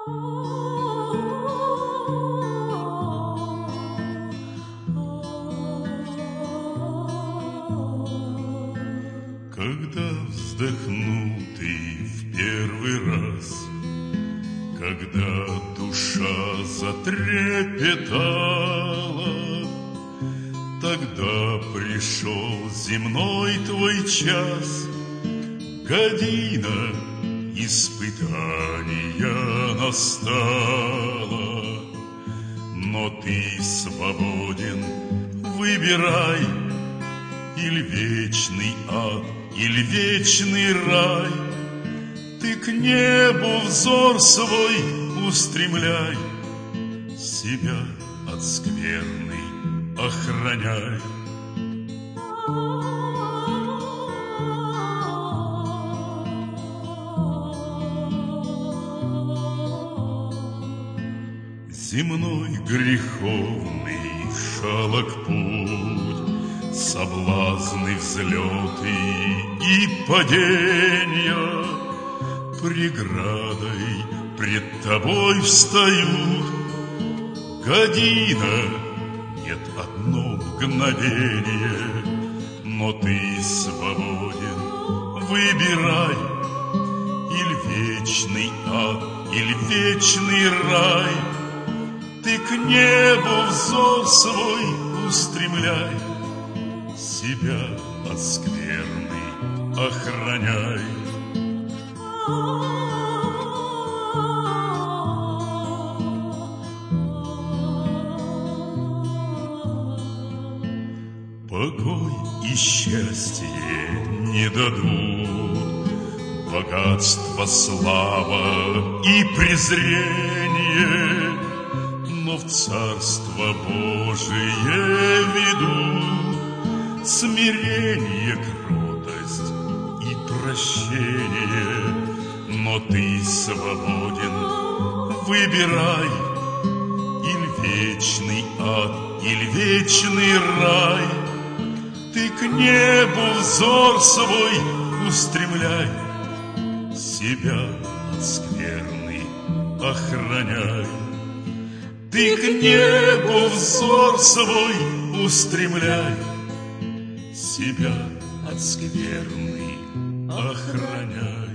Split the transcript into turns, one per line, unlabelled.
Когда вздохнул ты в первый раз, когда душа затрепетала, тогда пришел земной твой час, година испытания настала. Но ты свободен, выбирай, или вечный ад, или вечный рай. Ты к небу взор свой устремляй, себя от скверны охраняй. Земной греховный шалок путь, соблазны, взлеты и падения преградой пред тобой встают. Година, нет, одно мгновение, но ты свободен, выбирай, или вечный ад, или вечный рай. Ты к небу взор свой устремляй, себя от скверны охраняй. Покой и счастье не дадут, богатство, слава и презрение, но в Царство Божие ведут смирение, кротость и прощение. Но ты свободен, выбирай, или вечный ад, или вечный рай. Ты к небу взор свой устремляй, себя от скверны охраняй. Ты к небу взор свой устремляй, себя от скверны охраняй.